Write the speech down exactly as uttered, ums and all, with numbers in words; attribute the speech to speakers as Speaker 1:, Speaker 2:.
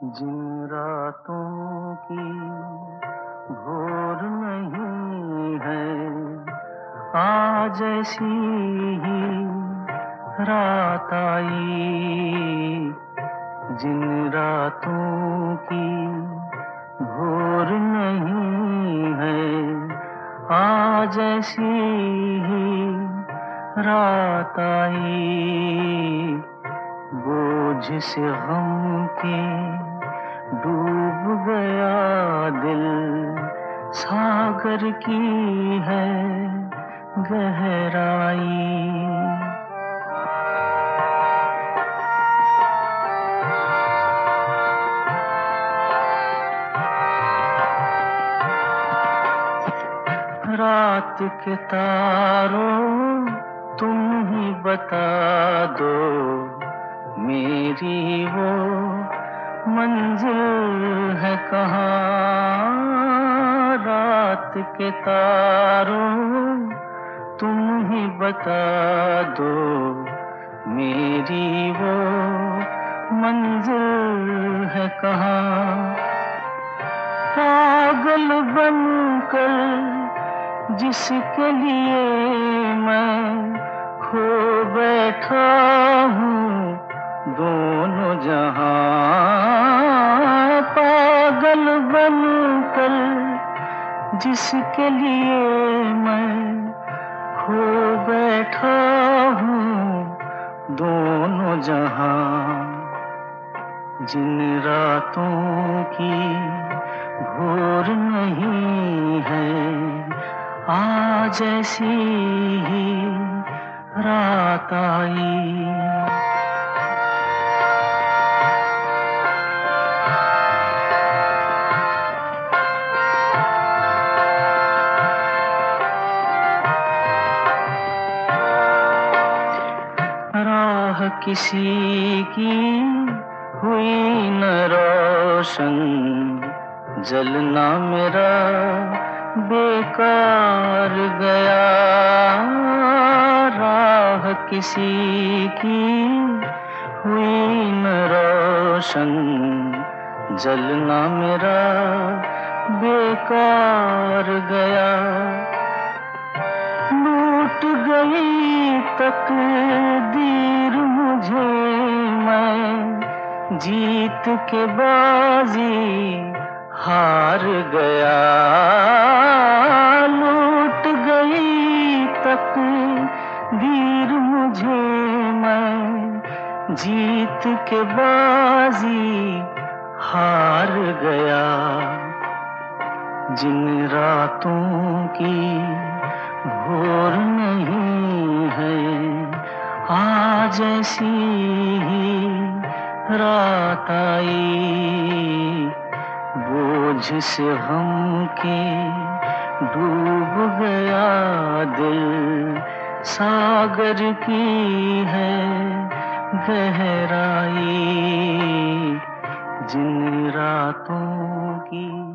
Speaker 1: जिन रातों की भोर नहीं है, आज ऐसी ही रात आई। जिन रातों की भोर नहीं है, आज ऐसी ही रात आई। बोझ से गम के डूब गया दिल, सागर की है गहराई। रात के तारों तुम ही बता दो, मेरी वो मंजिल है कहाँ। रात के तारों तुम ही बता दो, मेरी वो मंजिल है कहाँ। पागल बनकर जिसके लिए मैं खो बैठा हूँ दोनों जहां। पागल बनकर जिसके लिए मैं खो बैठा हूँ दोनों जहां। जिन रातों की भोर नहीं है, आज ऐसी ही रात आई। राह किसी की हुई न रोशन, जलना मेरा बेकार गया। राह किसी की हुई न रोशन, जलना मेरा बेकार गया। लूट गई तकदीर मुझे, मैं जीत के बाजी हार गया। लूट गई तकदीर मुझे, मैं जीत के बाजी हार गया। जिन रातों की भोर नहीं है, आज ऐसी ही रात आई। बोझ से गम के डूब गया दिल, सागर की है गहराई। जिन रातों की